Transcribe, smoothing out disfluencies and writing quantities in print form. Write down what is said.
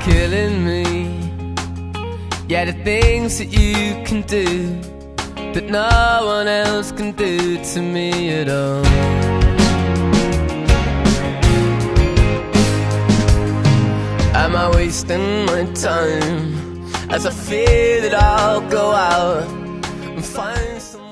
killing me. Yeah, the things that you can do that no one else can do to me at all. Am I wasting my time as I fear that I'll go out and find some